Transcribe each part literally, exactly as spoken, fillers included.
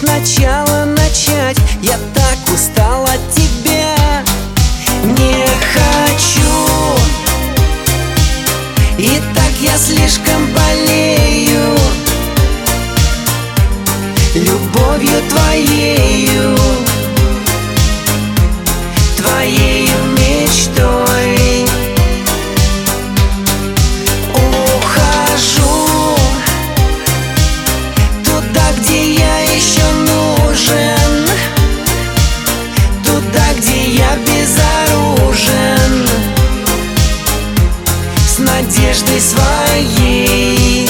сначала начать. Я так устал от тебя, не хочу. И так я слишком болею любовью твоею, твоею мечтой. Ухожу туда, где я еще нужен, туда, где я безоружен, с надеждой своей.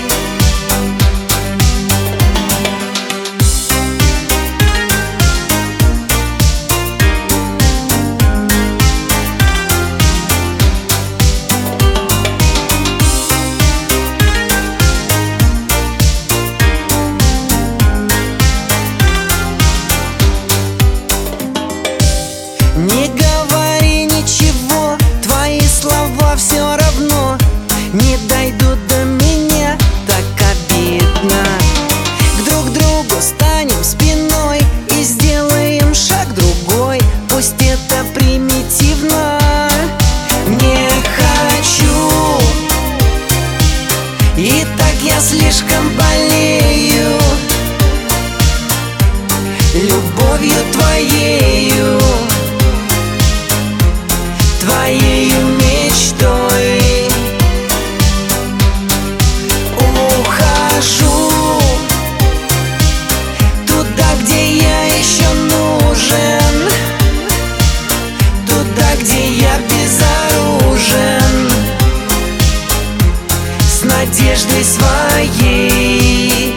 Не говори ничего, твои слова все равно не дойдут до меня, так обидно. К друг другу станем спиной и сделаем шаг другой, пусть это примитивно. Не хочу, и так я слишком болею любовью твоею, твоею мечтой. Ухожу туда, где я еще нужен, туда, где я безоружен, с надеждой своей.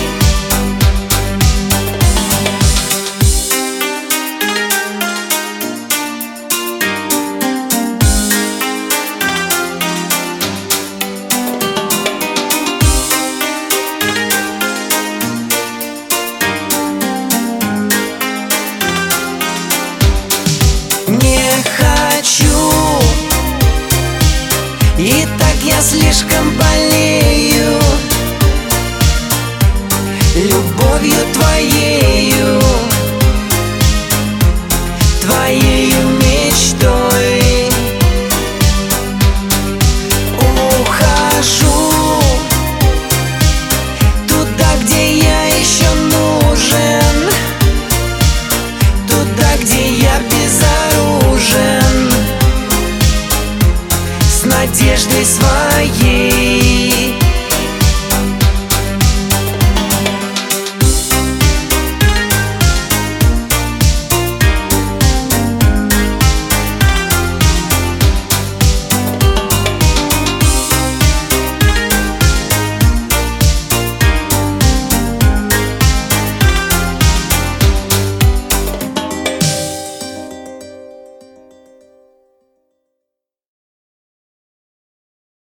Не хочу, и так я слишком болею любовью твоею,